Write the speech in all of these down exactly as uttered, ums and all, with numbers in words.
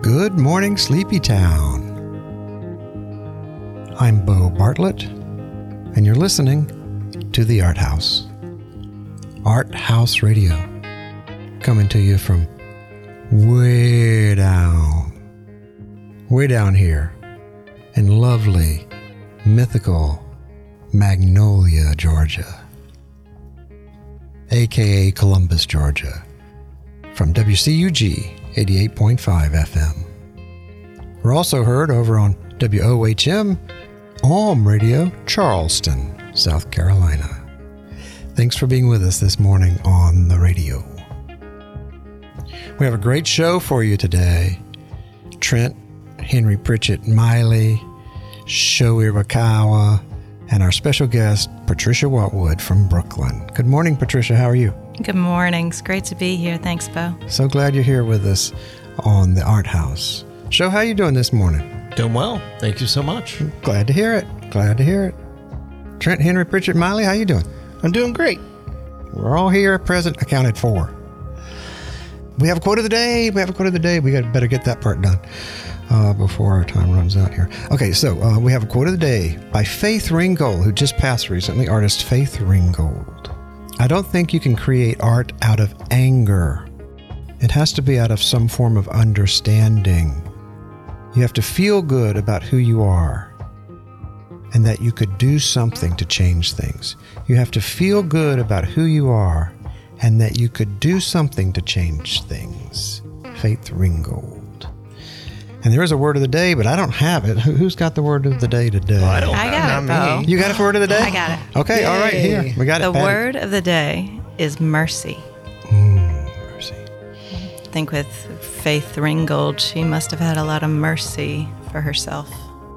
Good morning, Sleepy Town. I'm Bo Bartlett, and you're listening to The Art House. Art House Radio, coming to you from way down, way down here in lovely, mythical Magnolia, Georgia, aka Columbus, Georgia, from W C U G eighty-eight point five F M. We're also heard over on W O H M, Alm Radio, Charleston, South Carolina. Thanks for being with us this morning on the radio. We have a great show for you today. Trent Henry Pritchett Miley, Shoei Rakawa, and our special guest, Patricia Waltwood from Brooklyn. Good morning, Patricia. How are you? Good morning. It's great to be here. Thanks, Bo. So glad you're here with us on the Art House. Sho, how you doing this morning? Doing well. Thank you so much. Glad to hear it. Glad to hear it. Trent Henry Pritchett Miley, how you doing? I'm doing great. We're all here, present, accounted for. We have a quote of the day. We have a quote of the day. We got better get that part done uh, before our time runs out here. Okay, so uh, we have a quote of the day by Faith Ringgold, who just passed recently, artist Faith Ringgold. I don't think you can create art out of anger. It has to be out of some form of understanding. You have to feel good about who you are and that you could do something to change things. You have to feel good about who you are and that you could do something to change things. Faith Ringgold. And there is a word of the day, but I don't have it. Who's got the word of the day today? Well, I don't I got it, Bo. You got a word of the day? I got it. Okay, Yay. all right, here. We got The it. Patty. word of the day is mercy. Mm, mercy. I think with Faith Ringgold, she must have had a lot of mercy for herself.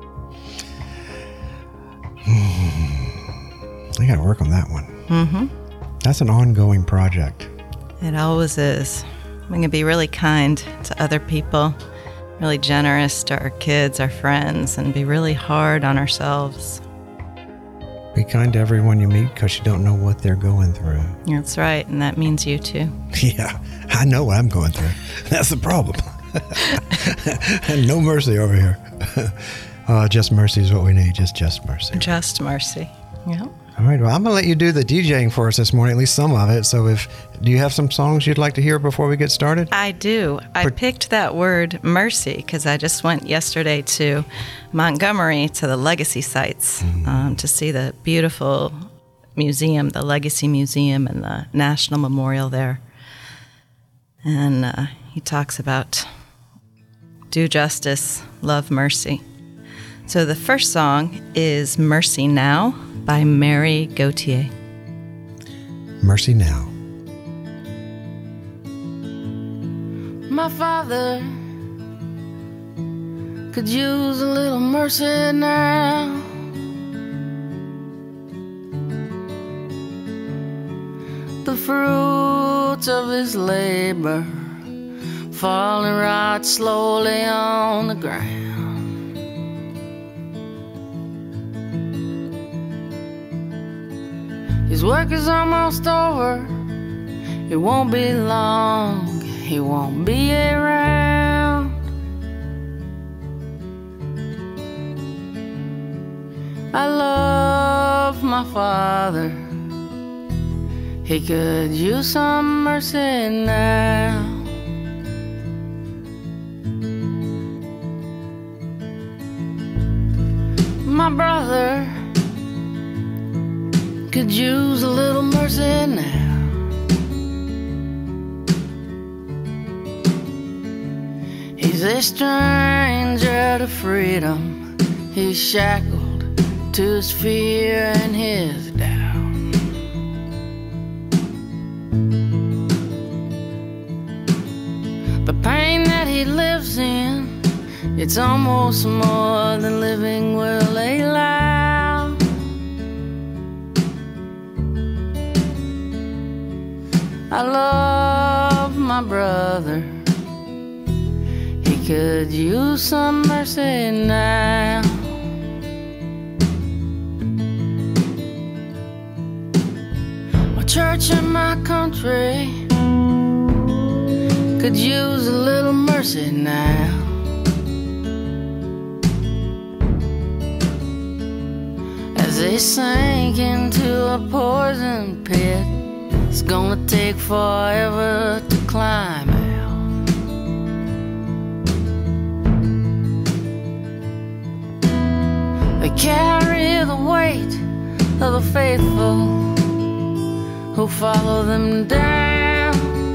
I got to work on that one. Mm-hmm. That's an ongoing project. It always is. We can be really kind to other people, really generous to our kids, our friends, and be really hard on ourselves. Be kind to everyone you meet because you don't know what they're going through. That's right, and that means you too. Yeah, I know what I'm going through. That's the problem. And no mercy over here. Uh, just mercy is what we need. Just, just mercy. Just mercy. Yeah. All right. Well, I'm going to let you do the DJing for us this morning, at least some of it. So if, do you have some songs you'd like to hear before we get started? I do. I Per- picked that word mercy because I just went yesterday to Montgomery to the Legacy sites mm-hmm. um, to see the beautiful museum, the Legacy Museum and the National Memorial there. And uh, he talks about do justice, love mercy. So the first song is Mercy Now by Mary Gauthier. Mercy Now. My father could use a little mercy now. The fruits of his labor falling right slowly on the ground. His work is almost over. It won't be long. He won't be around. I love my father. He could use some mercy now. My brother could use a little mercy now. He's a stranger to freedom. He's shackled to his fear and his doubt. The pain that he lives in, it's almost more than living will allow. I love my brother. He could use some mercy now. My church and my country could use a little mercy now. as they sink into a poison pit. It's gonna take forever to climb out. They carry the weight of the faithful who follow them down.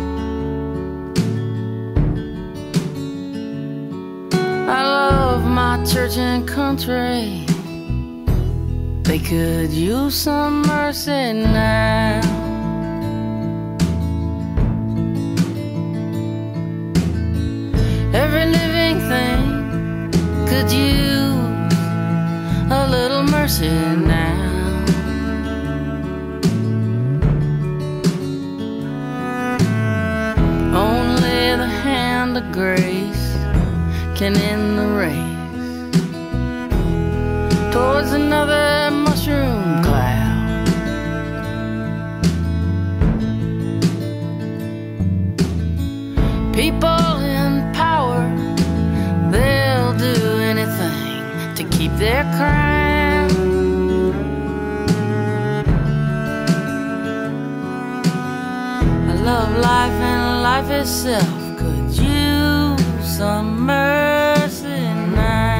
I love my church and country. They could use some mercy now. Every living thing could use a little mercy now. Only the hand of grace can end the race towards another mushroom cloud. People in power, they'll do anything to keep their crown. I love life and life itself could use some mercy now.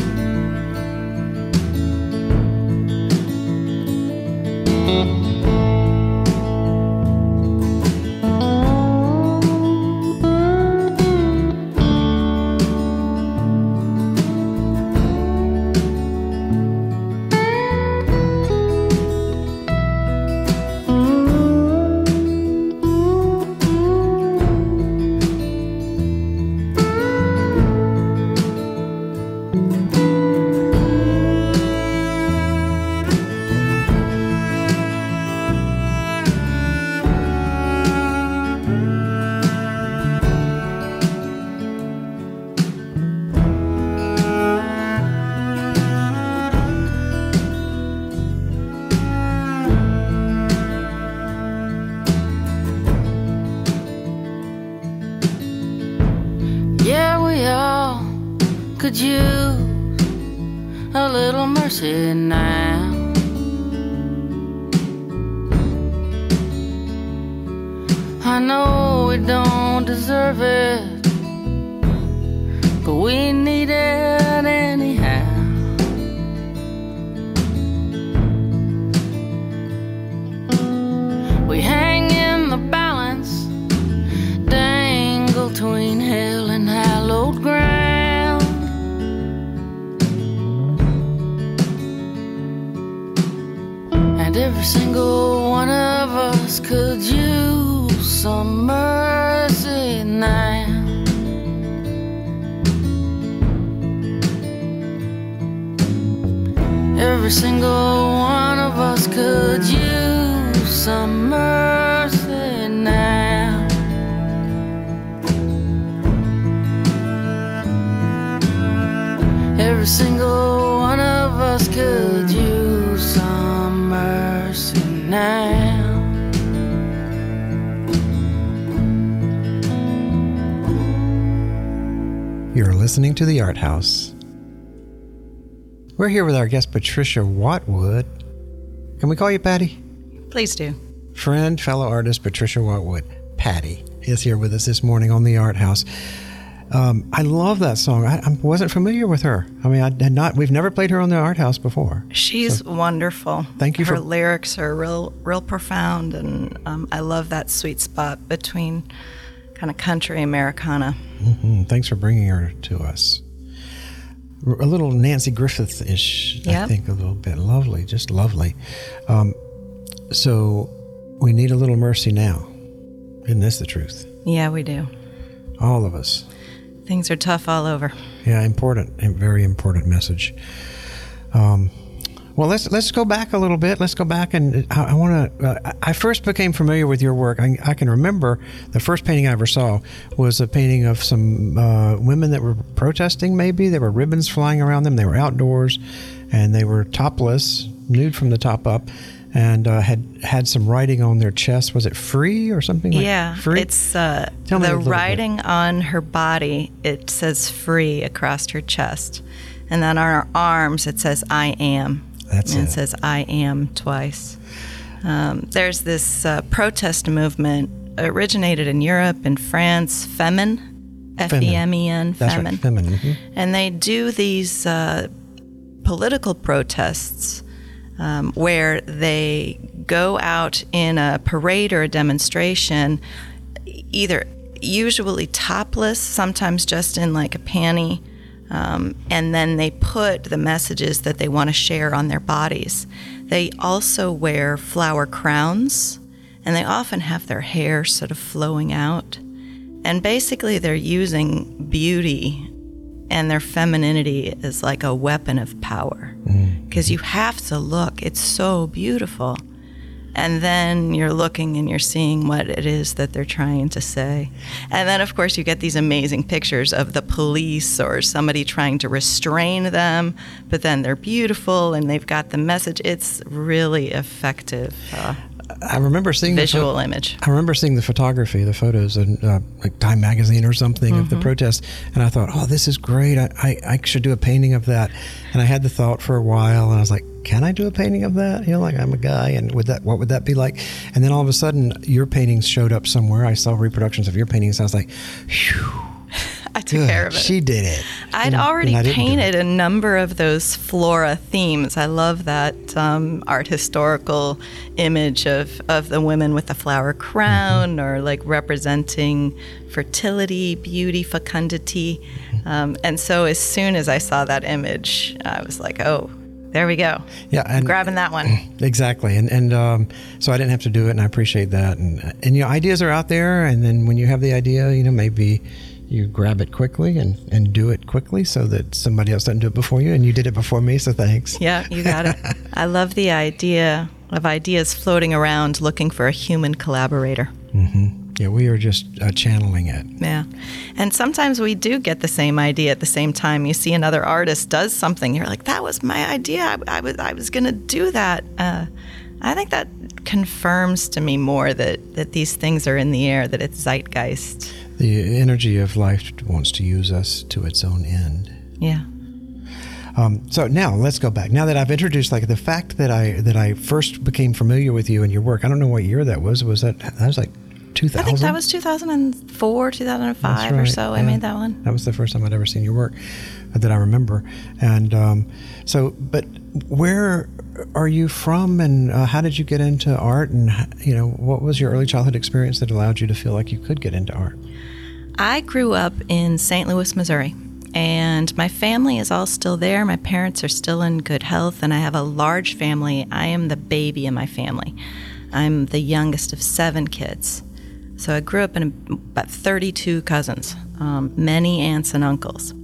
Could use a little mercy now. I know we don't deserve it, but we need it anyhow. We hang in the balance, dangle between hell and hallowed ground. Every single one of us could use some mercy now. Every single one of us could use some mercy now. Every single one of us could use some mercy now. You're listening to The Art House. We're here with our guest, Patricia Watwood. Can we call you Patty? Please do. Friend, fellow artist, Patricia Watwood. Patty is here with us this morning on The Art House. Um, I love that song. I, I wasn't familiar with her. I mean, I had not. We've never played her on The Art House before. She's so, wonderful. Thank you her for... lyrics are real, real profound, and um, I love that sweet spot between kind of country Americana. Mm-hmm. Thanks for bringing her to us. A little Nancy Griffith-ish, yep. I think, a little bit. Lovely, just lovely. Um, so we need a little mercy now. Isn't this the truth? Yeah, we do. All of us. Things are tough all over. Yeah, important, a very important message. Um, well, let's let's go back a little bit. Let's go back, and I, I want to. Uh, I first became familiar with your work. I, I can remember the first painting I ever saw was a painting of some uh, women that were protesting. Maybe there were ribbons flying around them. They were outdoors, and they were topless, nude from the top up, and uh, had had some writing on their chest. Was it free or something like yeah, free? It's uh, Tell me the a little writing bit. on her body. It says free across her chest. And then on her arms, it says I am. That's and it. it says I am twice. Um, there's this uh, protest movement originated in Europe, in France, Femen, F E M E N, That's Femen. right, feminine. Mhm. And they do these uh, political protests um, where they go out in a parade or a demonstration, either usually topless, sometimes just in like a panty, um, and then they put the messages that they want to share on their bodies. They also wear flower crowns, and they often have their hair sort of flowing out. And basically they're using beauty and their femininity as like a weapon of power. Because you have to look, it's so beautiful. And then you're looking and you're seeing what it is that they're trying to say. And then, of course, you get these amazing pictures of the police or somebody trying to restrain them, but then they're beautiful and they've got the message. It's really effective uh, I remember seeing visual the pho- image. I remember seeing the photography, the photos in uh, like Time Magazine or something of the protest, and I thought, oh, this is great. I, I, I should do a painting of that. And I had the thought for a while, and I was like, can I do a painting of that? You know, like I'm a guy, and would that what would that be like? And then all of a sudden, your paintings showed up somewhere. I saw reproductions of your paintings. And I was like, phew. I took Good. care of it. She did it. I'd And- already and I didn't do painted it. a number of those flora themes. I love that um, art historical image of, of the women with the flower crown, or like representing fertility, beauty, fecundity. Um, and so as soon as I saw that image, I was like, oh, there we go. Yeah, and Grabbing that one. Exactly, and and um, so I didn't have to do it, and I appreciate that. And and you know, ideas are out there, and then when you have the idea, you know, maybe you grab it quickly and, and do it quickly so that somebody else doesn't do it before you, and you did it before me, so thanks. Yeah, you got it. I love the idea of ideas floating around looking for a human collaborator. Yeah, we are just uh, channeling it. Yeah. And sometimes we do get the same idea at the same time. You see another artist does something, you're like, that was my idea. I, I was I was going to do that. Uh, I think that confirms to me more that, that these things are in the air, that it's zeitgeist. The energy of life wants to use us to its own end. Yeah. Um, so now let's go back. Now that I've introduced, like the fact that I that I first became familiar with you and your work. I don't know what year that was. Was that that was like two thousand? I think that was two thousand four, two thousand five That's or right, so. I yeah. made that one. That was the first time I'd ever seen your work uh, that I remember. And um, so, but where are you from, and uh, how did you get into art? And you know, what was your early childhood experience that allowed you to feel like you could get into art? I grew up in Saint Louis, Missouri, and my family is all still there. My parents are still in good health, and I have a large family. I am the baby in my family. I'm the youngest of seven kids. So I grew up in about thirty-two cousins, um, many aunts and uncles.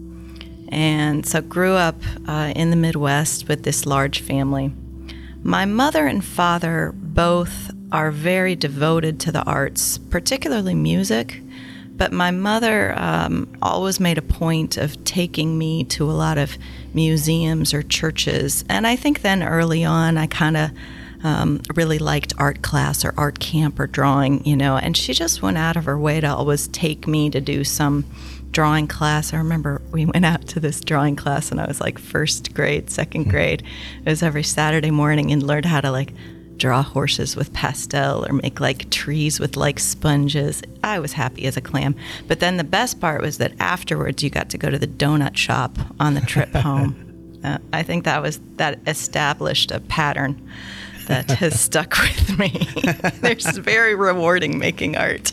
And so grew up uh, in the Midwest with this large family. My mother and father both are very devoted to the arts, particularly music. But my mother um, always made a point of taking me to a lot of museums or churches. And I think then early on, I kind of um, really liked art class or art camp or drawing, you know. And she just went out of her way to always take me to do some drawing class. I remember we went out to this drawing class and I was like first grade, second grade. It was every Saturday morning, and learned how to like draw horses with pastel or make like trees with like sponges. I was happy as a clam. But then the best part was that afterwards you got to go to the donut shop on the trip home. Uh, I think that was that established a pattern that has stuck with me. It's very rewarding making art.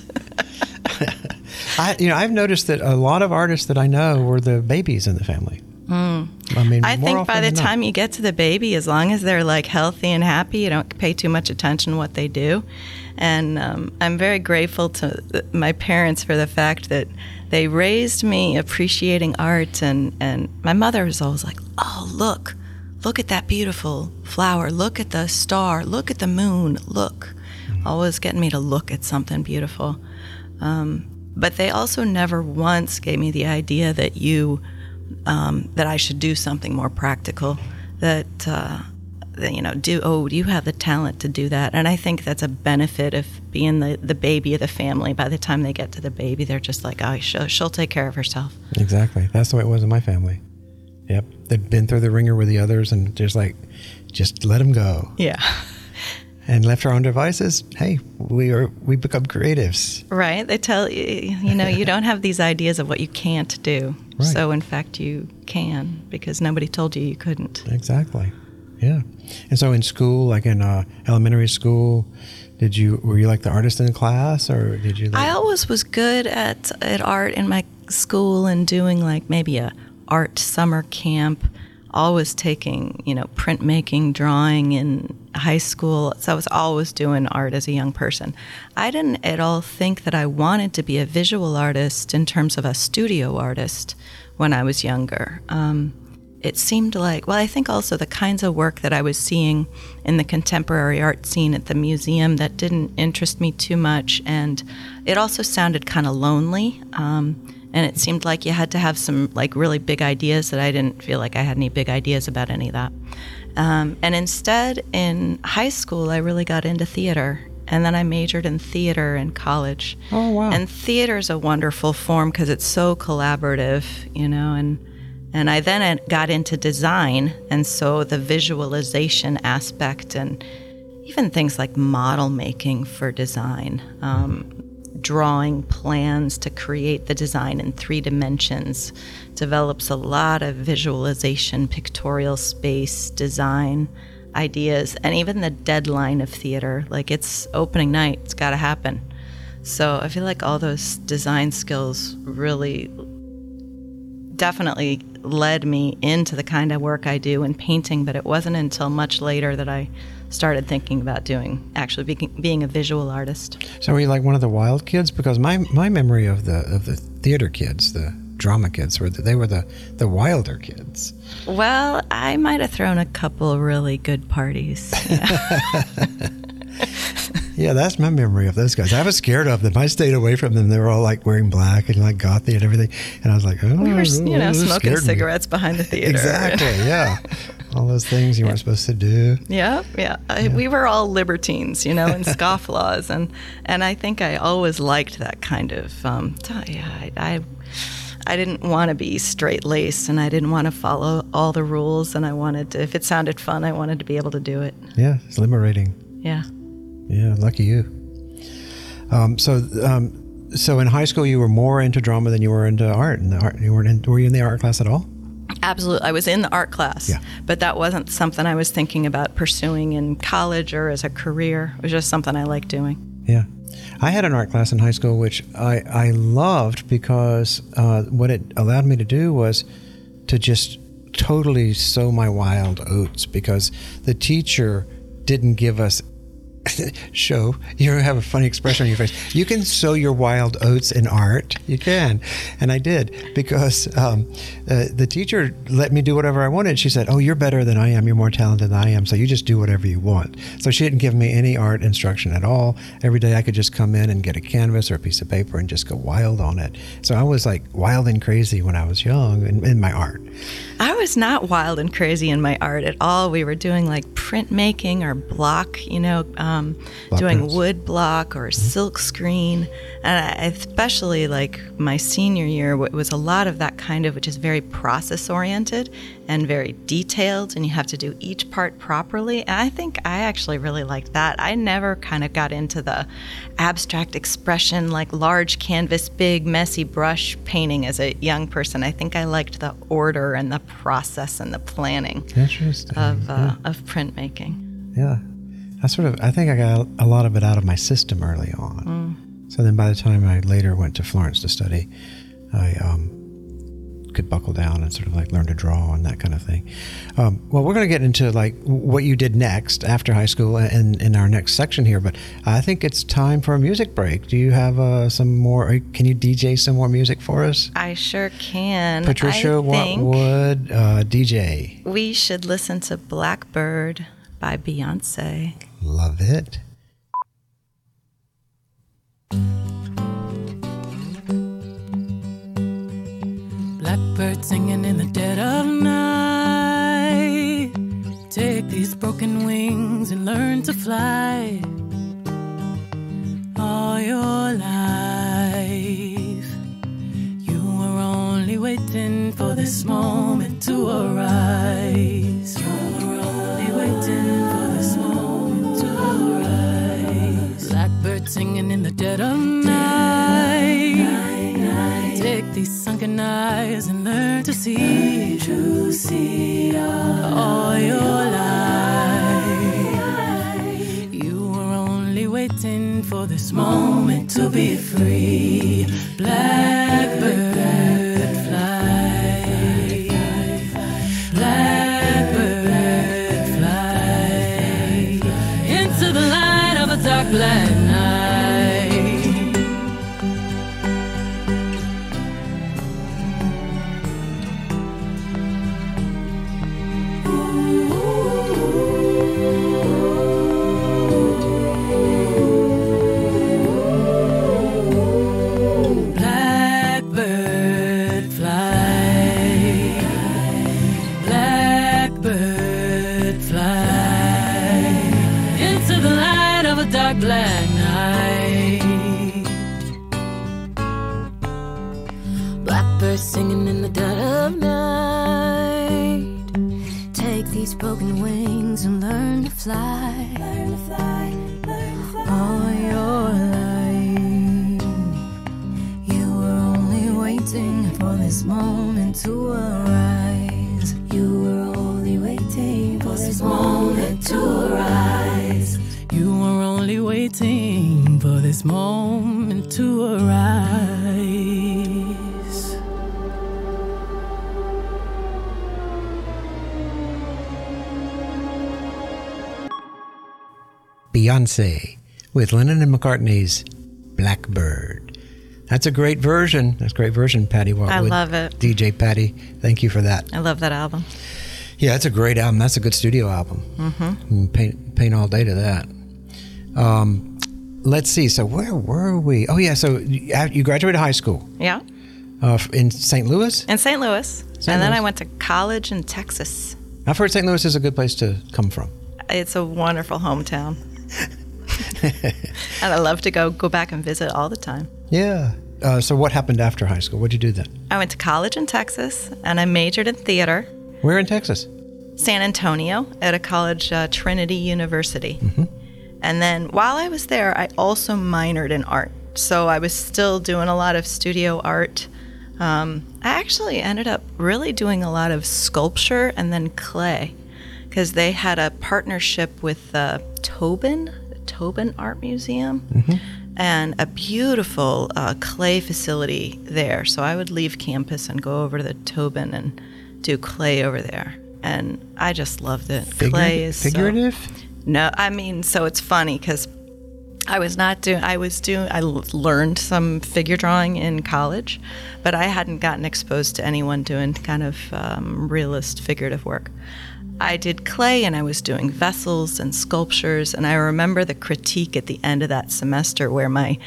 I, you know, I've noticed that a lot of artists that I know were the babies in the family. Mm. I mean, I more think often by the than not. time you get to the baby, as long as they're like healthy and happy, you don't pay too much attention to what they do. And um, I'm very grateful to th- my parents for the fact that they raised me appreciating art. And, and my mother was always like, oh, look, look at that beautiful flower. Look at the star. Look at the moon. Look. Mm-hmm. Always getting me to look at something beautiful. Um, but they also never once gave me the idea that you... Um, that I should do something more practical, that, uh, that, you know, do, oh, do you have the talent to do that? And I think that's a benefit of being the, the baby of the family. By the time they get to the baby, they're just like, oh, she'll, she'll take care of herself. Exactly. That's the way it was in my family. Yep. They'd been through the ringer with the others and just like, just let them go. Yeah. And left to our own devices, hey, we are we become creatives. Right. They tell you, you know, you don't have these ideas of what you can't do. Right. So, in fact, you can because nobody told you you couldn't. Exactly. Yeah. And so in school, like in uh, elementary school, did you were you like the artist in the class, or did you? Like... I always was good at at art in my school and doing like maybe a art summer camp. Always taking, you know, printmaking, drawing in high school. So I was always doing art as a young person. I didn't at all think that I wanted to be a visual artist in terms of a studio artist when I was younger. Um, it seemed like, well, I think also the kinds of work that I was seeing in the contemporary art scene at the museum that didn't interest me too much. And it also sounded kind of lonely. Um, And it seemed like you had to have some like really big ideas that I didn't feel like I had any big ideas about any of that. Um, and instead, in high school, I really got into theater. And then I majored in theater in college. Oh, wow. And theater is a wonderful form because it's so collaborative, you know. And and I then got into design. And so the visualization aspect and even things like model making for design, um, drawing plans to create the design in three dimensions develops a lot of visualization, pictorial space, design ideas, and even the deadline of theater. Like it's opening night, it's got to happen. So I feel like all those design skills really definitely led me into the kind of work I do in painting, but it wasn't until much later that I started thinking about doing, actually being, being a visual artist. So were you like one of the wild kids? Because my, my memory of the of the theater kids, the drama kids, were that they were the, the wilder kids. Well, I might have thrown a couple really good parties. Yeah. Yeah, that's my memory of those guys. I was scared of them. I stayed away from them. They were all like wearing black and like gothy and everything. And I was like, oh, we were, you know, smoking cigarettes me. behind the theater. Exactly, yeah. All those things you yeah. weren't supposed to do. Yeah, yeah. I, yeah. We were all libertines, you know, and scofflaws. And, and I think I always liked that kind of, um, yeah, I, I I didn't want to be straight-laced, and I didn't want to follow all the rules, and I wanted to, if it sounded fun, I wanted to be able to do it. Yeah, it's liberating. Yeah. Yeah, lucky you. Um, so, um, so in high school, you were more into drama than you were into art. And the art, you weren't in, were you in the art class at all? Absolutely, I was in the art class. Yeah. But that wasn't something I was thinking about pursuing in college or as a career. It was just something I liked doing. Yeah, I had an art class in high school, which I I loved because uh, what it allowed me to do was to just totally sow my wild oats, because the teacher didn't give us. Show you have a funny expression on your face. You can sow your wild oats in art. You can, and I did, because um, uh, the teacher let me do whatever I wanted. She said, "Oh, you're better than I am. You're more talented than I am. So you just do whatever you want." So she didn't give me any art instruction at all. Every day I could just come in and get a canvas or a piece of paper and just go wild on it. So I was like wild and crazy when I was young in, in my art. I was not wild and crazy in my art at all. We were doing like printmaking or block, you know, um, block doing prints. Wood block or mm-hmm. silk screen. And I, especially like my senior year, it was a lot of that kind of, which is very process oriented and very detailed, and you have to do each part properly. And I think I actually really liked that. I never kind of got into the abstract expression, like large canvas, big, messy brush painting as a young person. I think I liked the order and the process and the planning Interesting. of uh, yeah. of printmaking. Yeah, I sort of. I think I got a lot of it out of my system early on. Mm. So then, by the time I later went to Florence to study, I um, could buckle down and sort of like learn to draw and that kind of thing. Um, well, we're going to get into like what you did next after high school in, in our next section here, but I think it's time for a music break. Do you have uh, some more, can you D J some more music for us? I sure can. Patricia Watwood, uh, D J. We should listen to Blackbird by Beyonce. Love it. Blackbird singing in the dead of night. Take these broken wings and learn to fly. All your life, you were only waiting for this moment to arise. You were only waiting Blackbird singing in the dead of night. Take these sunken eyes and learn to see, to see all your life. You were only waiting for this moment to be free. Blackbird fly, blackbird fly into the light of a dark black night. Black night. Blackbird singing in the dead of night. Take these broken wings and learn to fly. Learn to fly, learn to fly. All your life, you were only waiting for this moment to arise. You were only waiting for this moment to arise. You were only waiting for this moment to arise. Beyonce with Lennon and McCartney's Blackbird. That's a great version. That's a great version, Patty Waltwood. I love it. D J Patty, thank you for that. I love that album. Yeah, it's a great album. That's a good studio album. Mm-hmm. Paint, paint all day to that. Um, let's see. So where were we? Oh, yeah. So you you graduated high school Yeah, uh, in Saint Louis? in Saint Louis. Saint And then Louis. I went to college in Texas. I've heard Saint Louis is a good place to come from. It's a wonderful hometown. And I love to go go back and visit all the time. Yeah. Uh, so what happened after high school? What'd you do then? I went to college in Texas, and I majored in theater. Where in Texas? San Antonio at a college, uh, Trinity University. Mm-hmm. And then while I was there, I also minored in art. So I was still doing a lot of studio art. Um, I actually ended up really doing a lot of sculpture and then clay, because they had a partnership with uh, Tobin, the Tobin Art Museum, Mm-hmm. and a beautiful uh, clay facility there. So I would leave campus and go over to the Tobin and do clay over there. And I just loved it. Figur- clay is so- figurative? no, I mean, so it's funny because I was not doing, I was doing, I l- learned some figure drawing in college, but I hadn't gotten exposed to anyone doing kind of um, realist figurative work. I did clay and I was doing vessels and sculptures, and I remember the critique at the end of that semester where my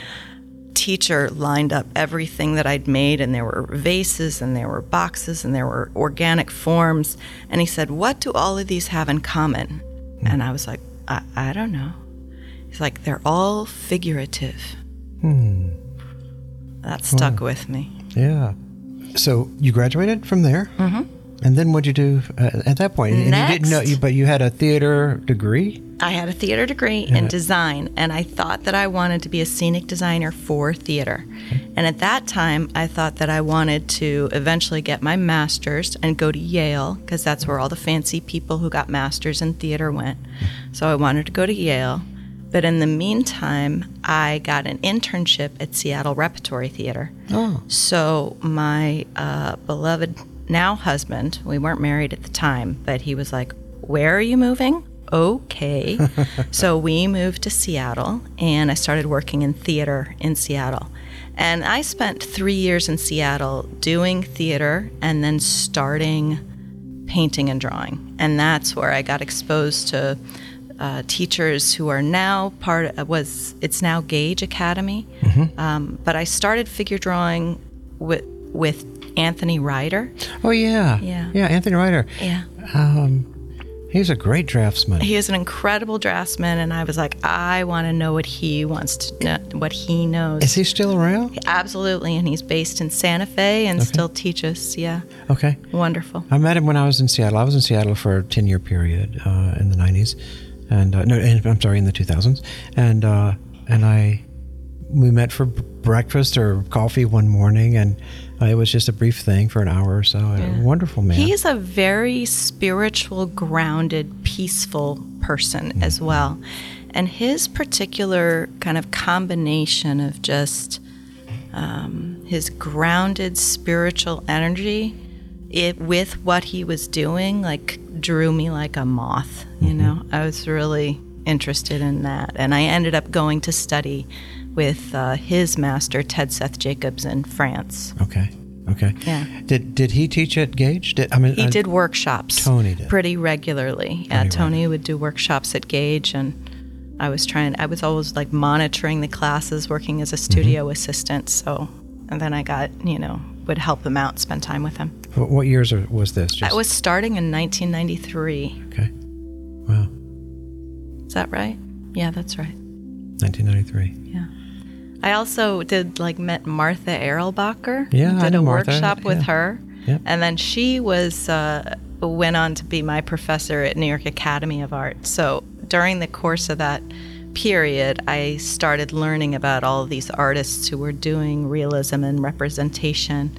teacher lined up everything that I'd made, and there were vases and there were boxes and there were organic forms, and he said, "What do all of these have in common?" And I was like, I, I don't know. He's like, "They're all figurative." Hmm. That stuck with me. Yeah. So you graduated from there? Mm-hmm. And then what'd you do uh, at that point? And Next. you didn't know, you, but you had a theater degree? I had a theater degree in design, and I thought that I wanted to be a scenic designer for theater. And at that time, I thought that I wanted to eventually get my master's and go to Yale, because that's where all the fancy people who got masters in theater went. So I wanted to go to Yale. But in the meantime, I got an internship at Seattle Repertory Theater. Oh. So my uh, beloved now husband, we weren't married at the time, but he was like, "Where are you moving?" Okay. So we moved to Seattle, and I started working in theater in Seattle. And I spent three years in Seattle doing theater and then starting painting and drawing. And that's where I got exposed to uh, teachers who are now part of, was, it's now Gage Academy. Mm-hmm. Um, but I started figure drawing with, with Anthony Ryder. Oh, yeah. Yeah. Yeah, Anthony Ryder. Yeah. Um, he's a great draftsman. He is an incredible draftsman, and I was like, I want to know what he wants to know, what he knows. Is he still around? Absolutely, and he's based in Santa Fe and Okay. still teaches. Yeah, Okay. wonderful. I met him when I was in Seattle. I was in Seattle for a ten-year period uh, in the nineties. And, uh, no, in, I'm sorry, in the two thousands. And uh, and I we met for b- breakfast or coffee one morning, and uh, it was just a brief thing for an hour or so. Yeah. A wonderful man. He's a very spiritual, grounded, peaceful person mm-hmm. as well. And his particular kind of combination of just um, his grounded spiritual energy it with what he was doing, like, drew me like a moth, you mm-hmm. know? I was really interested in that. And I ended up going to study with uh, his master, Ted Seth Jacobs, in France. Okay. Okay. Yeah. Did did he teach at Gage? Did, I mean, he uh, did workshops. Tony did. Pretty regularly. Yeah, Tony, Tony right. would do workshops at Gage, and I was trying, I was always like monitoring the classes, working as a studio mm-hmm. assistant. So, and then I got, you know, would help him out, spend time with him. What, what years are, was this? Just... I was starting in nineteen ninety-three. Okay. Wow. Is that right? Yeah, that's right. nineteen ninety-three. Yeah. I also did, like, met Martha Erlbacher. Yeah, Did I know a Martha. workshop with yeah. her. Yep. And then she was uh, went on to be my professor at New York Academy of Art. So during the course of that period, I started learning about all of these artists who were doing realism and representation,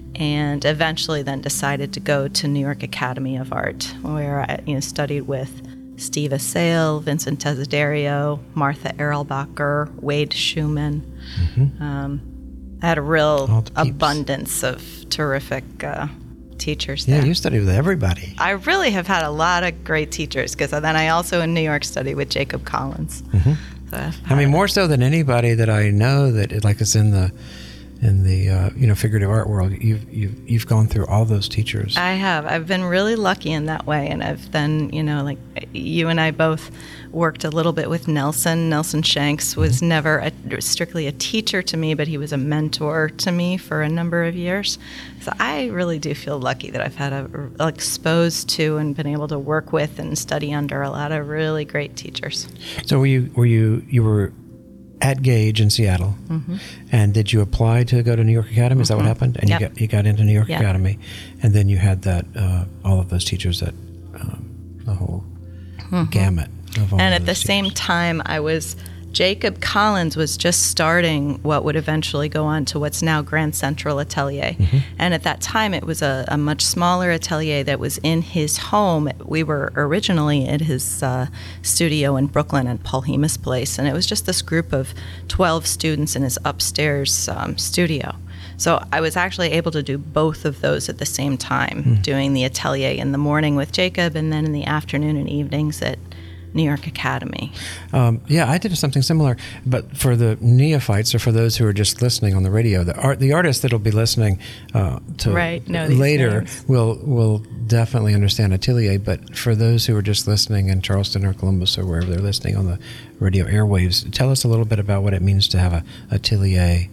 and eventually then decided to go to New York Academy of Art, where I you know, studied with Steve Assail, Vincent Desiderio, Martha Erlbacher, Wade Schumann. Mm-hmm. Um, I had a real abundance of terrific uh, teachers there. Yeah, you studied with everybody. I really have had a lot of great teachers, because then I also in New York studied with Jacob Collins. Mm-hmm. So I mean, more so than anybody that I know that, like, is in the in the uh, you know figurative art world. You've you've you've gone through all those teachers. I have. I've been really lucky in that way, and I've then you know like you and I both worked a little bit with Nelson. Nelson Shanks was mm-hmm. never a, strictly a teacher to me, but he was a mentor to me for a number of years. So I really do feel lucky that I've had a, exposed to and been able to work with and study under a lot of really great teachers. So were you were you you were at Gage in Seattle, mm-hmm. and did you apply to go to New York Academy? Is mm-hmm. that what happened? And yep. you got you got into New York yep. Academy, and then you had that uh, all of those teachers that um, the whole mm-hmm. gamut of all and of at the teachers. same time, I was Jacob Collins was just starting what would eventually go on to what's now Grand Central Atelier. Mm-hmm. And at that time, it was a, a much smaller atelier that was in his home. We were originally at his uh, studio in Brooklyn at Paul Hemus Place, and it was just this group of twelve students in his upstairs um, studio. So I was actually able to do both of those at the same time, mm-hmm. doing the atelier in the morning with Jacob, and then in the afternoon and evenings at New York Academy. Um, yeah, I did something similar, but for the neophytes or for those who are just listening on the radio, the art, the artists that'll be listening uh, to right, no, later will will definitely understand Atelier. But for those who are just listening in Charleston or Columbus or wherever they're listening on the radio airwaves, tell us a little bit about what it means to have a Atelier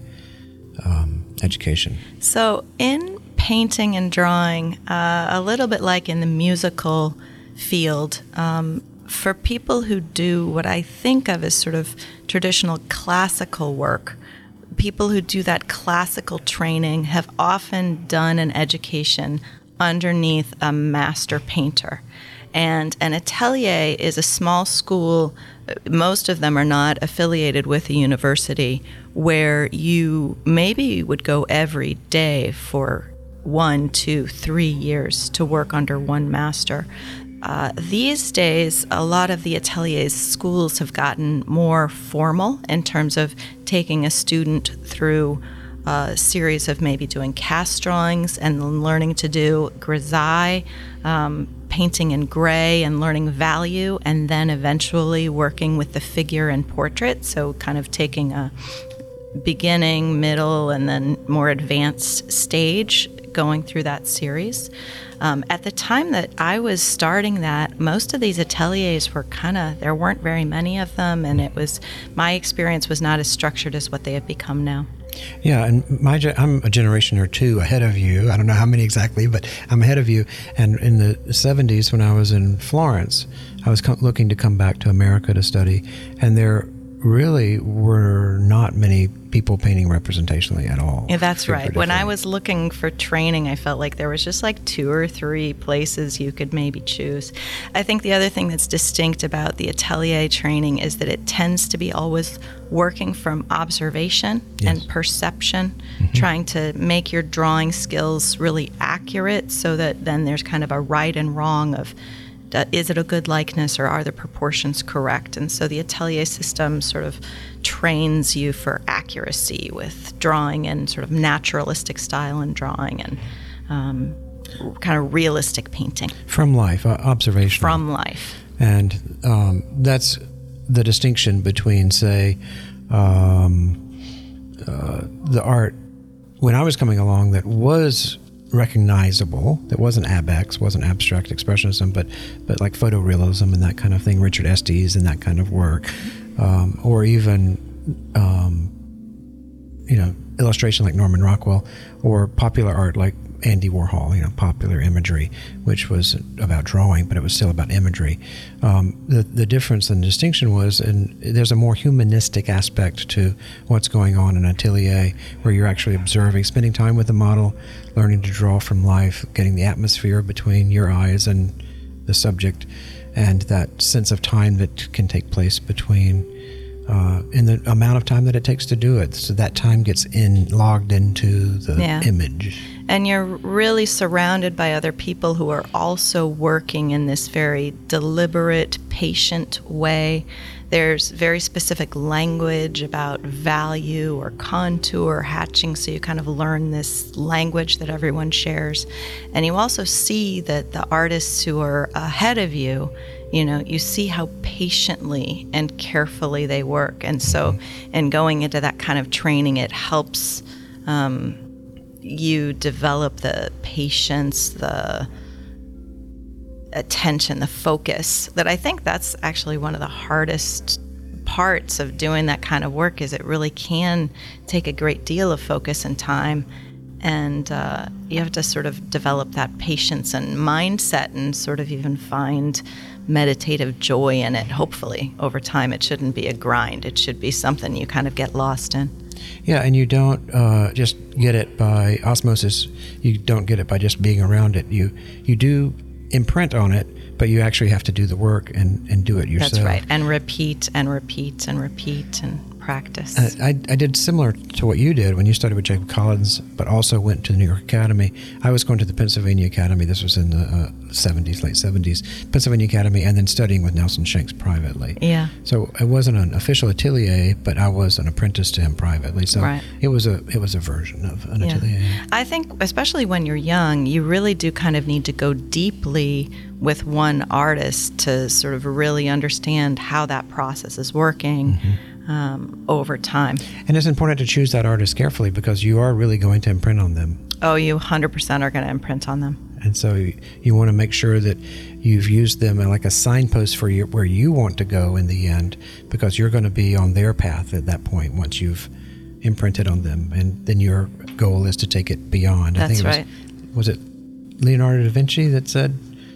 um, education. So in painting and drawing, uh, a little bit like in the musical field, um, for people who do what I think of as sort of traditional classical work, people who do that classical training have often done an education underneath a master painter. And an atelier is a small school. Most of them are not affiliated with a university, where you maybe would go every day for one, two, three years to work under one master. Uh, these days, a lot of the ateliers schools have gotten more formal in terms of taking a student through a series of maybe doing cast drawings and learning to do grisaille, um, painting in gray and learning value, and then eventually working with the figure and portrait, so kind of taking a beginning, middle, and then more advanced stage going through that series. Um, at the time that I was starting that, most of these ateliers were kind of, there weren't very many of them, and it was, my experience was not as structured as what they have become now. Yeah, and my I'm a generation or two ahead of you. I don't know how many exactly, but I'm ahead of you. And in the seventies, when I was in Florence, I was co- looking to come back to America to study, and there really were not many people painting representationally at all. Yeah, that's right. When I figuratively. was looking for training, I felt like there was just like two or three places you could maybe choose. I think the other thing that's distinct about the atelier training is that it tends to be always working from observation Yes. and perception, trying to make your drawing skills really accurate so that then there's kind of a right and wrong of Uh, is it a good likeness or are the proportions correct? And so the atelier system sort of trains you for accuracy with drawing and sort of naturalistic style in drawing and um, kind of realistic painting From life, uh, observation. from life. And um, that's the distinction between, say, um, uh, the art when I was coming along that was recognizable, that wasn't abex, wasn't abstract expressionism, but but like photorealism and that kind of thing, Richard Estes and that kind of work, um, or even um, you know, illustration like Norman Rockwell, or popular art like Andy Warhol, you know, popular imagery, which was about drawing, but it was still about imagery. Um, the the difference and distinction was, and there's a more humanistic aspect to what's going on in an atelier, where you're actually observing, spending time with the model, learning to draw from life, getting the atmosphere between your eyes and the subject, and that sense of time that can take place between uh, in the amount of time that it takes to do it. So that time gets in logged into the Yeah. image. And you're really surrounded by other people who are also working in this very deliberate, patient way. There's very specific language about value or contour, hatching, so you kind of learn this language that everyone shares. And you also see that the artists who are ahead of you, you know, you see how patiently and carefully they work. And so in going into that kind of training, it helps um, you develop the patience, the attention, the focus, that I think that's actually one of the hardest parts of doing that kind of work. Is it really can take a great deal of focus and time, and uh, you have to sort of develop that patience and mindset and sort of even find meditative joy in it. Hopefully over time it shouldn't be a grind, it should be something you kind of get lost in. Yeah, and you don't uh, just get it by osmosis. You don't get it by just being around it. You you do imprint on it, but you actually have to do the work and, and do it yourself. That's right. And repeat and repeat and repeat and practice. Uh, I, I did similar to what you did when you started with Jacob Collins, but also went to the New York Academy. I was going to the Pennsylvania Academy. This was in the uh, seventies, late seventies. Pennsylvania Academy, and then studying with Nelson Shanks privately. Yeah. So it wasn't an official atelier, but I was an apprentice to him privately. So Right. it was a it was a version of an Yeah. atelier. I think, especially when you're young, you really do kind of need to go deeply with one artist to sort of really understand how that process is working Mm-hmm. um, over time. And it's important to choose that artist carefully because you are really going to imprint on them. Oh, you one hundred percent are going to imprint on them. And so you, you want to make sure that you've used them like a signpost for your, where you want to go in the end, because you're going to be on their path at that point once you've imprinted on them. And then your goal is to take it beyond. I That's think it was, right. Was it Leonardo da Vinci that said,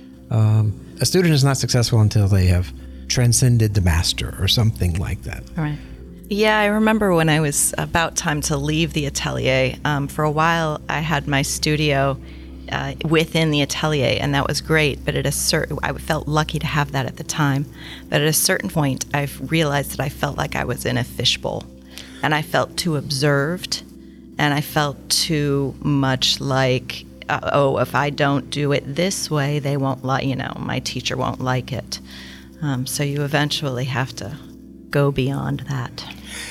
um, a student is not successful until they have transcended the master, or something like that. All right. Yeah, I remember when I was about time to leave the atelier. Um, for a while, I had my studio uh, within the atelier, and that was great. But at a certain, I felt lucky to have that at the time. But at a certain point, I realized that I felt like I was in a fishbowl, and I felt too observed, and I felt too much like, uh, oh, if I don't do it this way, they won't like, you know, my teacher won't like it. Um, so you eventually have to go beyond that.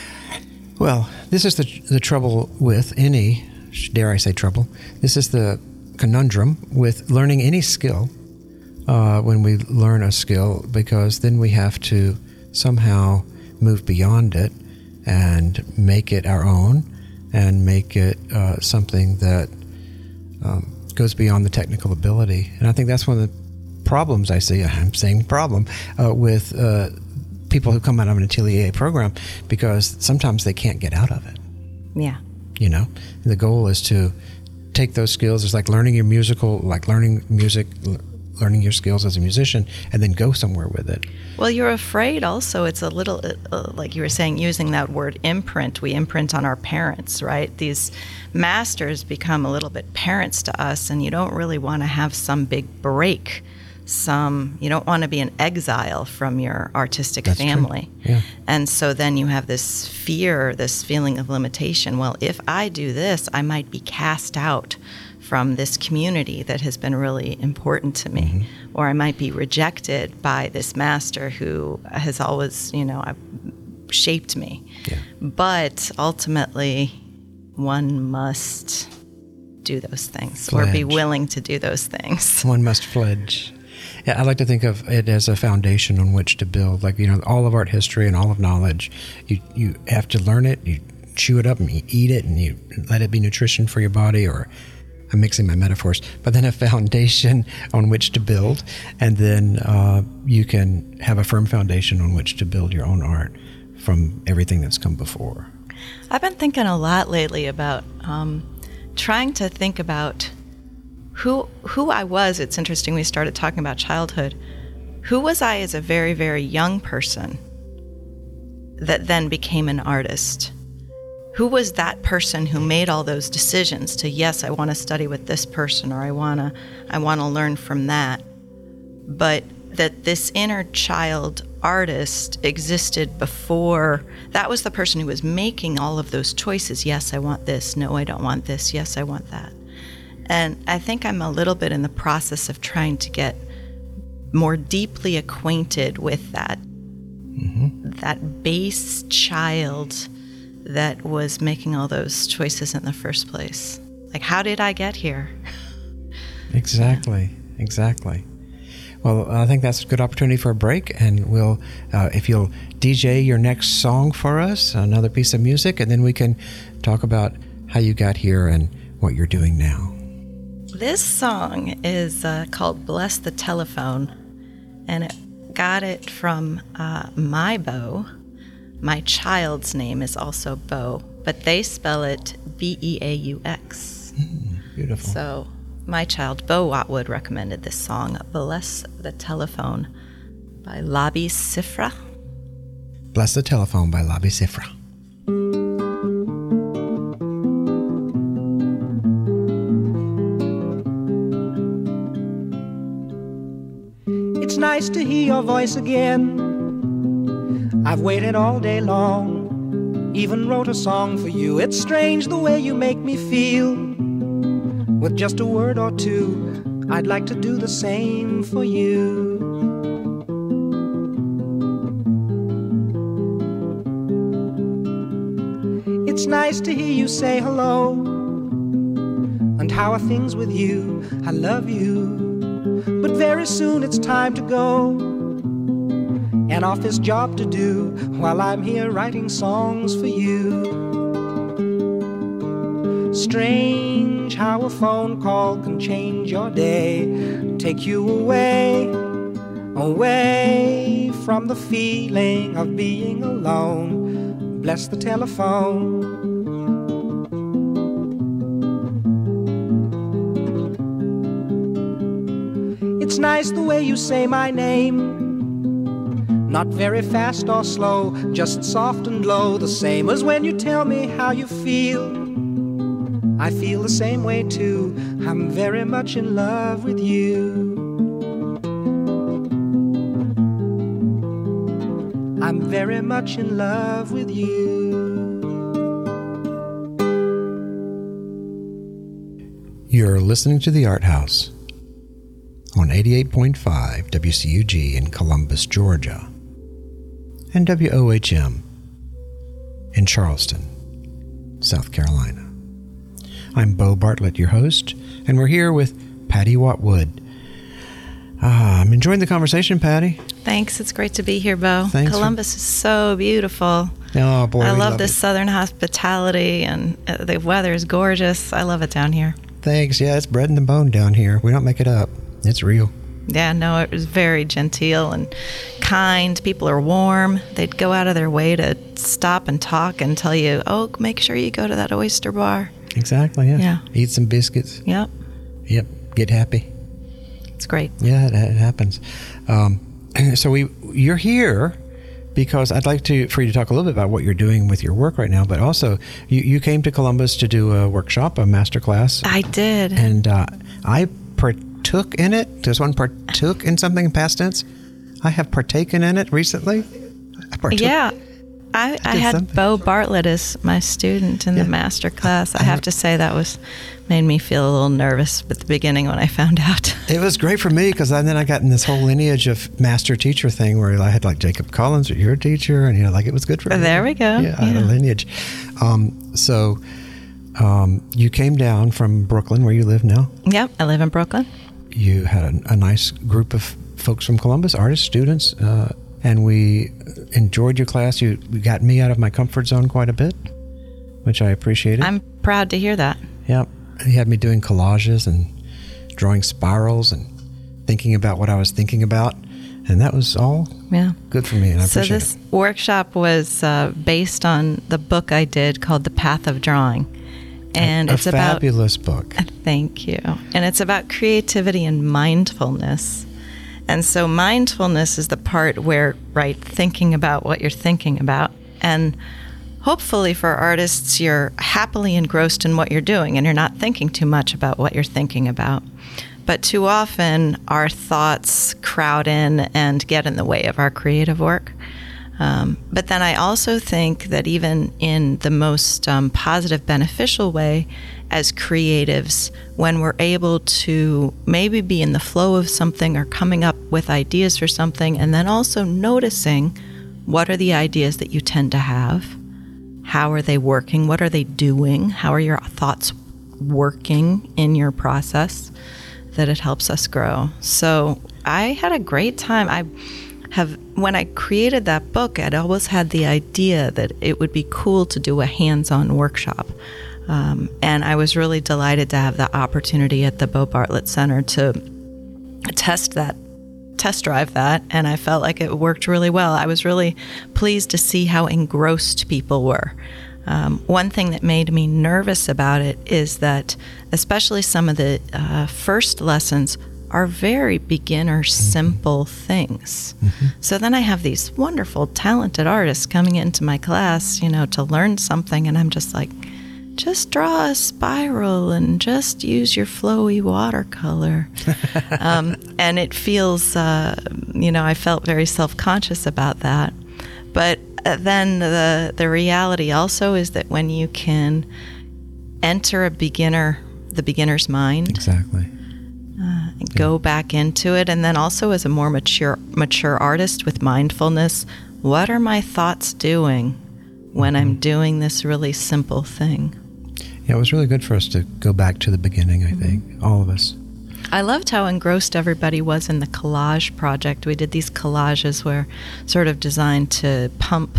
Well, this is the the trouble with any, dare I say trouble, this is the conundrum with learning any skill, uh, when we learn a skill, because then we have to somehow move beyond it and make it our own, and make it uh, something that um, goes beyond the technical ability. And I think that's one of the problems I see, I'm saying problem, uh, with uh, people who come out of an atelier program, because sometimes they can't get out of it. Yeah. You know, the goal is to take those skills. It's like learning your musical, like learning music, l- learning your skills as a musician and then go somewhere with it. Well, you're afraid also. It's a little, uh, like you were saying, using that word imprint. We imprint on our parents, right? These masters become a little bit parents to us, and you don't really want to have some big break. Some, you don't want to be in exile from your artistic That's family. True. Yeah. And so then you have this fear, this feeling of limitation. Well, if I do this, I might be cast out from this community that has been really important to me. Mm-hmm. Or I might be rejected by this master who has always, you know, shaped me. Yeah. But ultimately, one must do those things Pledge. or be willing to do those things. One must pledge. Yeah, I like to think of it as a foundation on which to build. Like, you know, all of art history and all of knowledge, you, you have to learn it, you chew it up and you eat it and you let it be nutrition for your body, or I'm mixing my metaphors, but then a foundation on which to build, and then uh, you can have a firm foundation on which to build your own art from everything that's come before. I've been thinking a lot lately about um, trying to think about who who I was. It's interesting, we started talking about childhood. Who was I as a very, very young person that then became an artist? Who was that person who made all those decisions to, yes, I want to study with this person, or I want to I want to learn from that, but that this inner child artist existed before. That was the person who was making all of those choices. Yes, I want this. No, I don't want this. Yes, I want that. And I think I'm a little bit in the process of trying to get more deeply acquainted with that, mm-hmm. that base child that was making all those choices in the first place. Like, how did I get here? Exactly, exactly. Well, I think that's a good opportunity for a break, and we'll, uh, if you'll D J your next song for us, another piece of music, and then we can talk about how you got here and what you're doing now. This song is uh, called Bless the Telephone, and it got it from uh, my Beau. My child's name is also Beau, but they spell it B E A U X. Mm, beautiful. So my child, Beau Watwood, recommended this song, Bless the Telephone by Labi Siffre. Bless the Telephone by Labi Siffre. It's nice to hear your voice again. I've waited all day long, even wrote a song for you. It's strange the way you make me feel. With just a word or two, I'd like to do the same for you. It's nice to hear you say hello. And how are things with you? I love you. But very soon it's time to go. An office job to do while I'm here writing songs for you. Strange how a phone call can change your day, take you away, away from the feeling of being alone. Bless the telephone. It's nice the way you say my name. Not very fast or slow, just soft and low, the same as when you tell me how you feel. I feel the same way too. I'm very much in love with you. I'm very much in love with you. You're listening to The Art House on eighty-eight point five W C U G in Columbus, Georgia, and W O H M in Charleston, South Carolina. I'm Beau Bartlett, your host, and we're here with Patty Watwood. Ah, I'm enjoying the conversation, Patty. Thanks. It's great to be here, Beau. Thanks Columbus for... is so beautiful. Oh, boy, I love, love this it. southern hospitality, and uh, the weather is gorgeous. I love it down here. Thanks. Yeah, it's bread and the bone down here. We don't make it up. It's real. Yeah, no, it was very genteel and kind. People are warm. They'd go out of their way to stop and talk and tell you, oh, make sure you go to that oyster bar. Exactly, yeah. Yeah. Eat some biscuits. Yep. Yep. Get happy. It's great. Yeah, it, it happens. Um, so we, you're here because I'd like to for you to talk a little bit about what you're doing with your work right now, but also you, you came to Columbus to do a workshop, a master class. I did. And uh, I partook in it. Does one partook in something in past tense? I have partaken in it recently. I partook. Yeah. I, I, I had something. Bo Bartlett as my student in Yeah. the master class. I have to say that was made me feel a little nervous at the beginning when I found out. It was great for me because then I got in this whole lineage of master teacher thing where I had like Jacob Collins, your teacher, and you know, like it was good for me. There we go. Yeah, I had a Yeah. lineage. Um, so um, you came down from Brooklyn, where you live now. Yep, I live in Brooklyn. You had a, a nice group of folks from Columbus, artists, students, uh, and we enjoyed your class. You got me out of my comfort zone quite a bit, which I appreciated. I'm proud to hear that. Yep. He had me doing collages and drawing spirals and thinking about what I was thinking about. And that was all Yeah. good for me, and I So appreciate this it. workshop was uh, based on the book I did called The Path of Drawing. And a it's about fabulous book. Thank you. And it's about creativity and mindfulness. And so mindfulness is the part where, right, thinking about what you're thinking about. And hopefully for artists, you're happily engrossed in what you're doing and you're not thinking too much about what you're thinking about. But too often, our thoughts crowd in and get in the way of our creative work. Um, but then I also think that even in the most um, positive, beneficial way, as creatives, when we're able to maybe be in the flow of something or coming up with ideas for something, and then also noticing what are the ideas that you tend to have, how are they working, what are they doing, how are your thoughts working in your process, that it helps us grow. So I had a great time. I have, when I created that book, I'd always had the idea that it would be cool to do a hands-on workshop. Um, and I was really delighted to have the opportunity at the Bo Bartlett Center to test that, test drive that, and I felt like it worked really well. I was really pleased to see how engrossed people were. Um, one thing that made me nervous about it is that especially some of the uh, first lessons are very beginner, simple things. Mm-hmm. So then I have these wonderful, talented artists coming into my class, you know, to learn something, and I'm just like, just draw a spiral and just use your flowy watercolor. um, and it feels, uh, you know, I felt very self-conscious about that. But then the the reality also is that when you can enter a beginner, the beginner's mind, Exactly. uh, go back into it, and then also as a more mature mature artist with mindfulness, what are my thoughts doing when I'm doing this really simple thing? Yeah, it was really good for us to go back to the beginning, I think, mm-hmm. all of us. I loved how engrossed everybody was in the collage project. We did these collages where sort of designed to pump,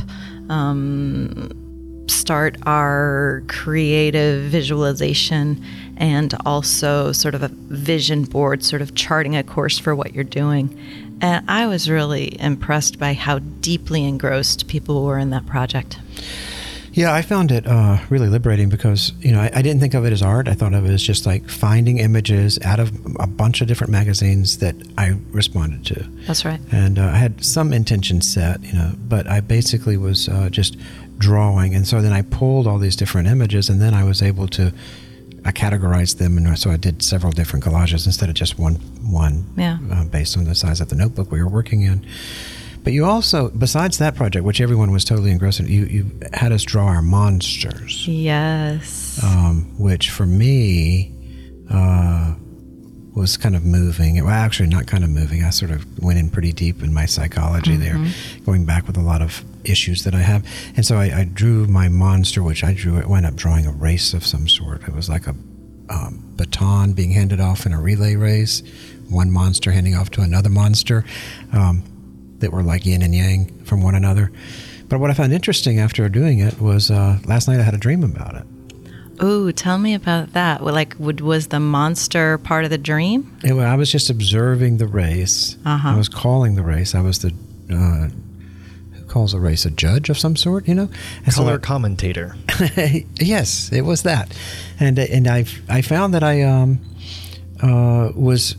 um, start our creative visualization, and also sort of a vision board, sort of charting a course for what you're doing. And I was really impressed by how deeply engrossed people were in that project. Yeah, I found it uh, really liberating because, you know, I, I didn't think of it as art. I thought of it as just like finding images out of a bunch of different magazines that I responded to. That's right. And uh, I had some intention set, you know, but I basically was uh, just drawing. And so then I pulled all these different images, and then I was able to I categorized them. And so I did several different collages instead of just one, one yeah. uh, based on the size of the notebook we were working in. But you also, besides that project, which everyone was totally engrossed in, you, you had us draw our monsters. Yes. Um, which for me uh, was kind of moving. Well, actually, not kind of moving. I sort of went in pretty deep in my psychology mm-hmm. there, going back with a lot of issues that I have. And so I, I drew my monster, which I drew, it wound up drawing a race of some sort. It was like a um, baton being handed off in a relay race, one monster handing off to another monster. Um, that were like yin and yang from one another. But what I found interesting after doing it was uh, last night I had a dream about it. Ooh, tell me about that. Well, like, would, was the monster part of the dream? It, I was just observing the race. Uh-huh. I was calling the race. I was the, uh, who calls a race? A judge of some sort, you know? And Color so I, commentator. Yes, it was that. And and I I found that I um uh, was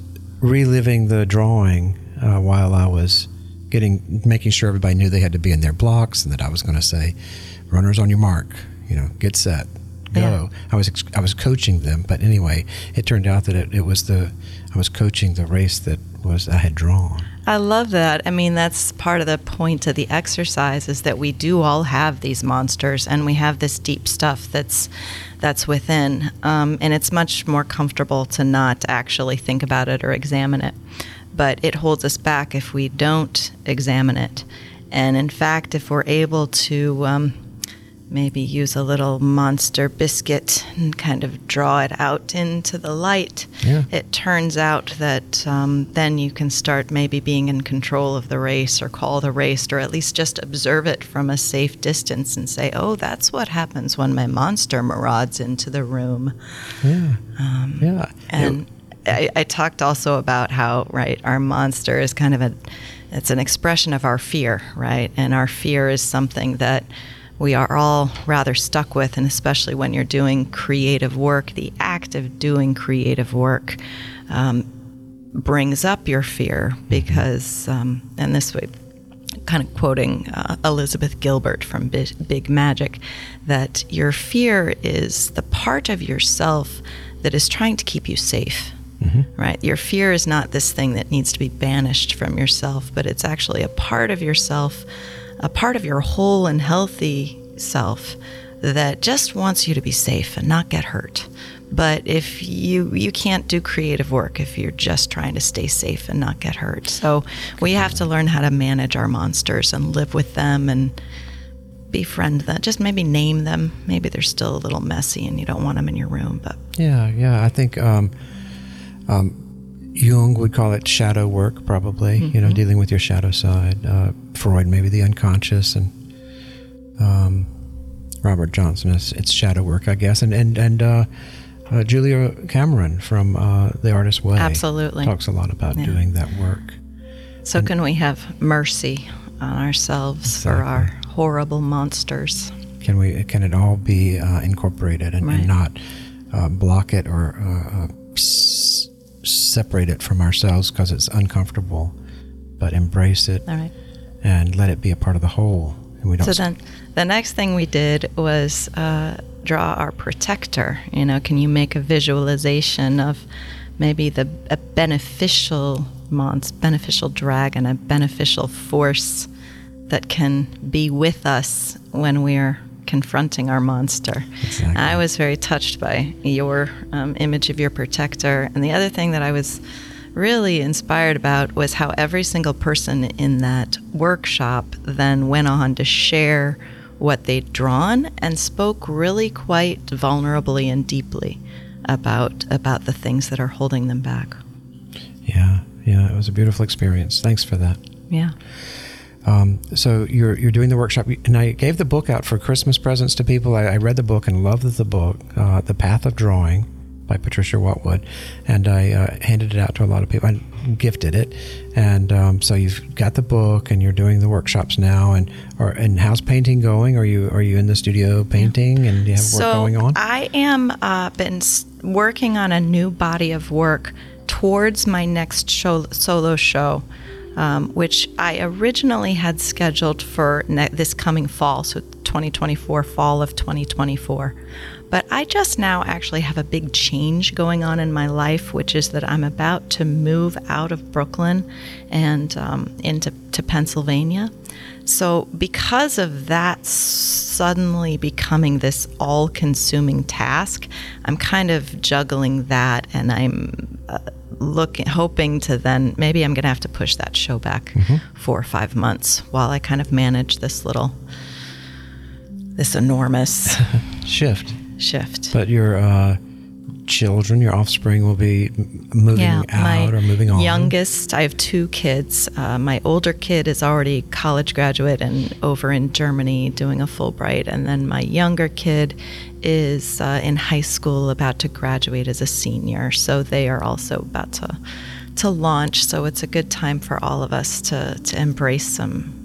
reliving the drawing uh, while I was getting, making sure everybody knew they had to be in their blocks, and that I was going to say, runners on your mark, you know, get set, go. Yeah. I was I was coaching them, but anyway, it turned out that it, it was the I was coaching the race that was I had drawn. I love that. I mean, that's part of the point of the exercise, is that we do all have these monsters, and we have this deep stuff that's that's within, um, and it's much more comfortable to not actually think about it or examine it. But it holds us back if we don't examine it. And in fact, if we're able to um, maybe use a little monster biscuit and kind of draw it out into the light, yeah. it turns out that um, then you can start maybe being in control of the race, or call the race, or at least just observe it from a safe distance and say, oh, that's what happens when my monster marauds into the room. Yeah. Um, yeah. And I, I talked also about how, right, our monster is kind of a, it's an expression of our fear, right? And our fear is something that we are all rather stuck with, and especially when you're doing creative work, the act of doing creative work um, brings up your fear because, um, and this way, kind of quoting uh, Elizabeth Gilbert from Big, Big Magic, that your fear is the part of yourself that is trying to keep you safe. Mm-hmm. Right? Your fear is not this thing that needs to be banished from yourself, but it's actually a part of yourself, a part of your whole and healthy self that just wants you to be safe and not get hurt. But if you you can't do creative work if you're just trying to stay safe and not get hurt. So we have to learn how to manage our monsters and live with them and befriend them. Just maybe name them. Maybe they're still a little messy and you don't want them in your room. But yeah, yeah, I think um, um, Jung would call it shadow work, probably. Mm-hmm. You know, dealing with your shadow side. Uh, Freud, maybe the unconscious, and um, Robert Johnson, it's, it's shadow work, I guess. And and and uh, uh, Julia Cameron from uh, The Artist's Way, absolutely talks a lot about yeah. doing that work. So and, can we have mercy on ourselves exactly. for our horrible monsters? Can we? Can it all be uh, incorporated and, right. and not uh, block it or uh, uh, s- separate it from ourselves because it's uncomfortable, but embrace it all right. and let it be a part of the whole. And we don't so then the next thing we did was uh, draw our protector. You know, can you make a visualization of maybe the a beneficial monster, beneficial dragon, a beneficial force that can be with us when we're confronting our monster. Exactly. I was very touched by your um, image of your protector. And the other thing that I was really inspired about was how every single person in that workshop then went on to share what they'd drawn and spoke really quite vulnerably and deeply about about the things that are holding them back. Yeah, yeah, it was a beautiful experience. Thanks for that. Yeah. Um, so you're you're doing the workshop, and I gave the book out for Christmas presents to people. I, I read the book and loved the book, uh, The Path of Drawing by Patricia Watwood, and I uh, handed it out to a lot of people. I gifted it, and um, so you've got the book, and you're doing the workshops now. And or and how's painting going? Are you are you in the studio painting, and do you have so work going on? I am uh, been working on a new body of work towards my next show, solo show. Um, which I originally had scheduled for ne- this coming fall, so twenty twenty-four, fall of twenty twenty-four. But I just now actually have a big change going on in my life, which is that I'm about to move out of Brooklyn and um, into to Pennsylvania. So because of that suddenly becoming this all-consuming task, I'm kind of juggling that, and I'm uh, looking, hoping to then, maybe I'm going to have to push that show back mm-hmm. four or five months while I kind of manage this little, this enormous shift. Shift. But your uh, children, your offspring, will be moving yeah, out or moving on. Youngest, I have two kids. Uh, my older kid is already college graduate and over in Germany doing a Fulbright, and then my younger kid is uh, in high school, about to graduate as a senior. So they are also about to to launch. So it's a good time for all of us to to embrace some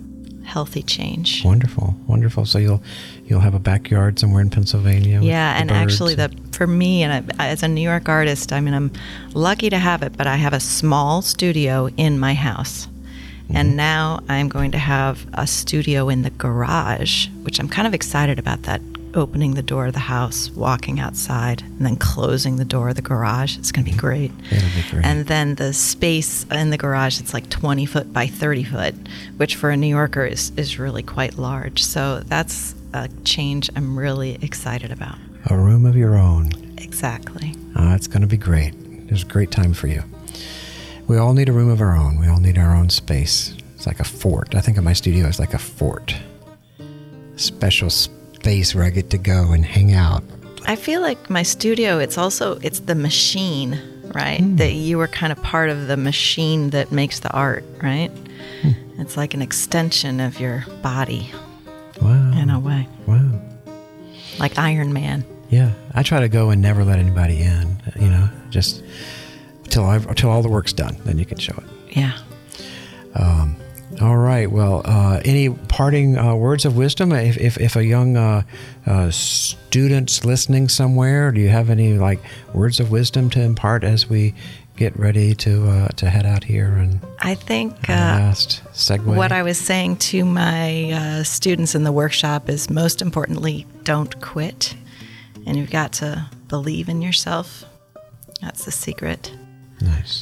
healthy change. Wonderful, wonderful. So you'll you'll have a backyard somewhere in Pennsylvania. with Yeah, the and birds. actually, the for me, and I, as a New York artist, I mean, I'm lucky to have it, but I have a small studio in my house. Mm-hmm. And now I'm going to have a studio in the garage, which I'm kind of excited about that. Opening the door of the house, walking outside, and then closing the door of the garage. It's going to be great. It'll be great. And then the space in the garage, it's like twenty foot by thirty foot, which for a New Yorker is, is really quite large. So that's a change I'm really excited about. A room of your own. Exactly. Uh, it's going to be great. There's a great time for you. We all need a room of our own. We all need our own space. It's like a fort. I think of my studio as like a fort. Special space where I get to go and hang out. I feel like my studio, it's also, it's the machine, right? Mm. That you were kind of part of the machine that makes the art, right? Mm. It's like an extension of your body. Wow. In a way. Wow. Like Iron Man. Yeah. I try to go and never let anybody in, you know, just till I till all the work's done, then you can show it. Yeah. Um, all right. Well, uh, any parting uh, words of wisdom? If if, if a young uh, uh, student's listening somewhere, do you have any like words of wisdom to impart as we get ready to uh, to head out here? And I think uh, last segue. What I was saying to my uh, students in the workshop is most importantly, don't quit. And you've got to believe in yourself. That's the secret. Nice.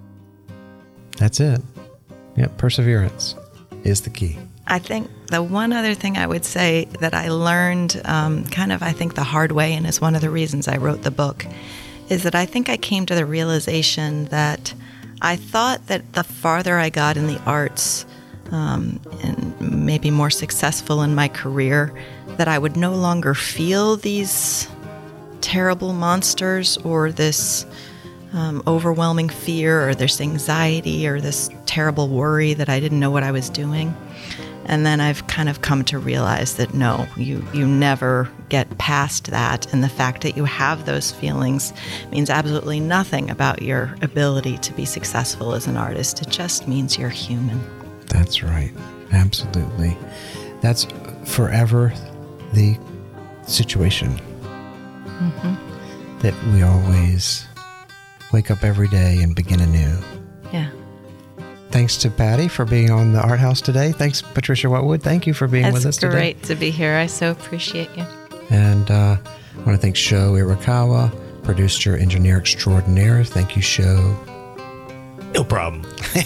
That's it. Yep, perseverance is the key. I think the one other thing I would say that I learned um, kind of, I think, the hard way, and is one of the reasons I wrote the book, is that I think I came to the realization that I thought that the farther I got in the arts um, and maybe more successful in my career, that I would no longer feel these terrible monsters or this um, overwhelming fear or this anxiety or this terrible worry that I didn't know what I was doing. And then I've kind of come to realize that no, you, you never get past that. And the fact that you have those feelings means absolutely nothing about your ability to be successful as an artist. It just means you're human. That's right. Absolutely. That's forever the situation. Mm-hmm. That we always wake up every day and begin anew. Yeah. Thanks to Patty for being on the Art House today. Thanks, Patricia Whatwood. Thank you for being That's with us today. It's great to be here. I so appreciate you. And uh, I want to thank Sho Irakawa, producer, engineer extraordinaire. Thank you, Sho. No problem.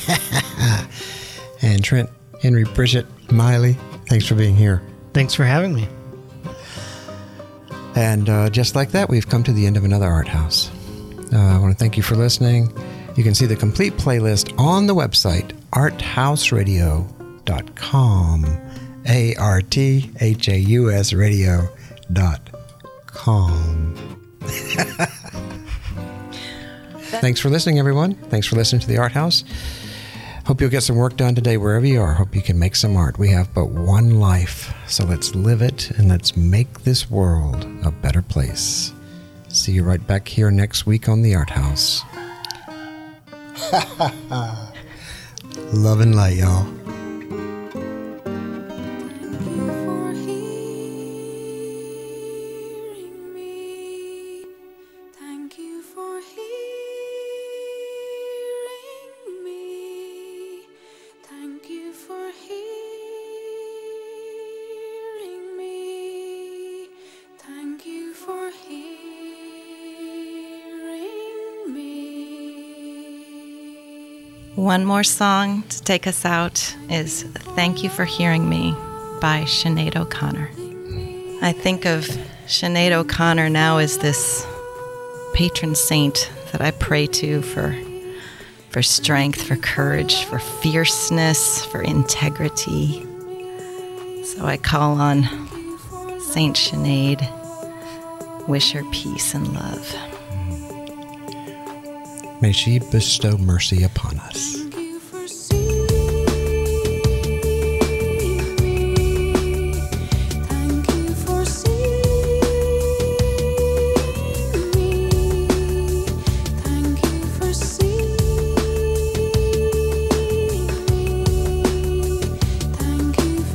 And Trent, Henry, Bridget, Miley, thanks for being here. Thanks for having me. And uh, just like that, we've come to the end of another Art House. Uh, I want to thank you for listening. You can see the complete playlist on the website, art house radio dot com. A R T H A U S radio dot com. Thanks for listening, everyone. Thanks for listening to the Art House. Hope you'll get some work done today wherever you are. Hope you can make some art. We have but one life, so let's live it and let's make this world a better place. See you right back here next week on the Art House. Love and light, y'all. One more song to take us out is Thank You for Hearing Me by Sinead O'Connor. I think of Sinead O'Connor now as this patron saint that I pray to for, for strength, for courage, for fierceness, for integrity. So I call on Saint Sinead, wish her peace and love. May she bestow mercy upon us. Thank you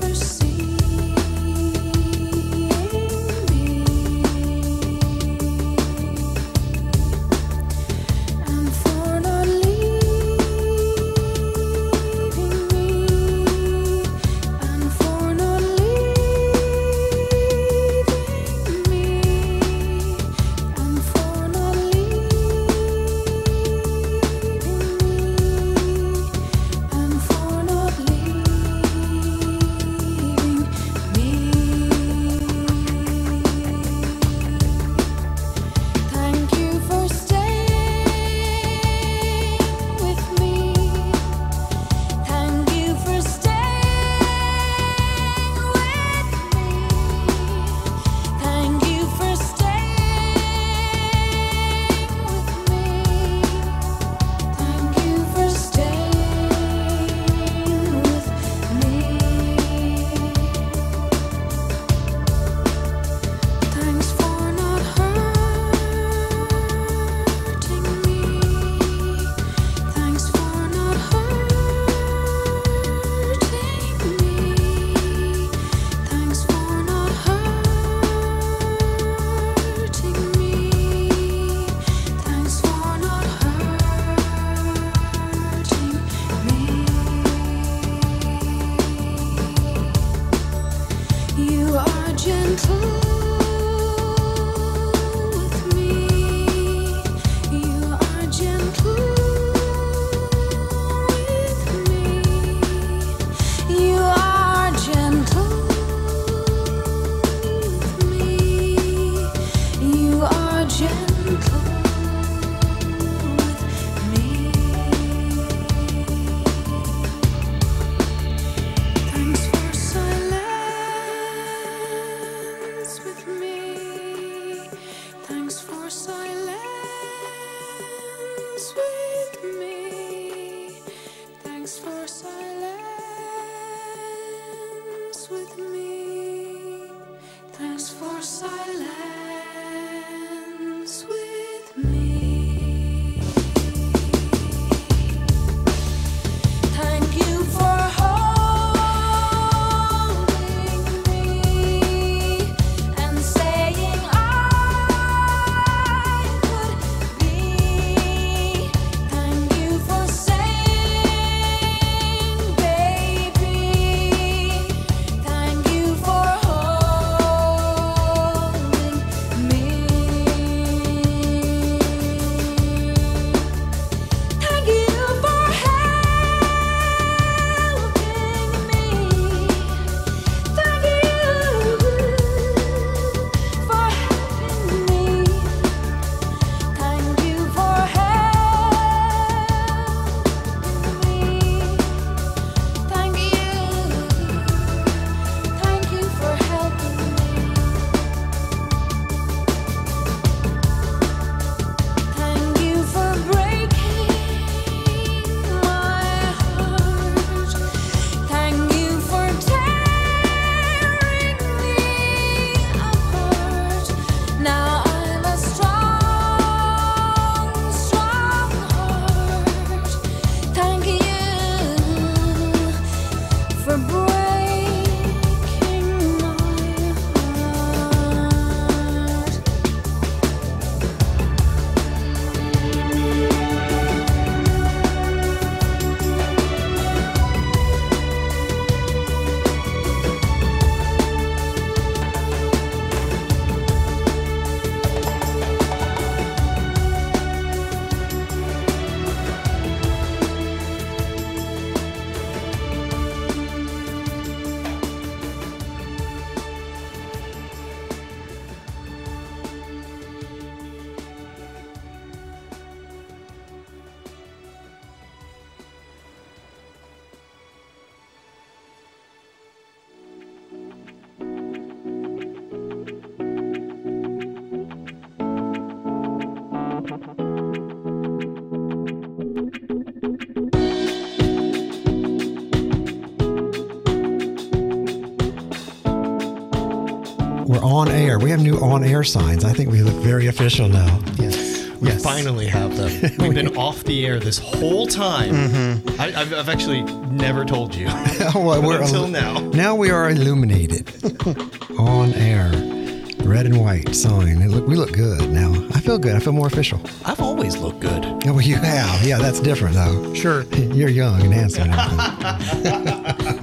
we're on air. We have new on air signs. I think we look very official now. Yes. We Yes. finally have them. We've been off the air this whole time. Mm-hmm. I, I've, I've actually never told you. Well, we're until illu- now. Now we are illuminated. On air. Red and white sign. It look, we look good now. I feel good. I feel more official. I've always looked good. Yeah, well, you have. Yeah, that's different, though. Sure. You're young and handsome and everything.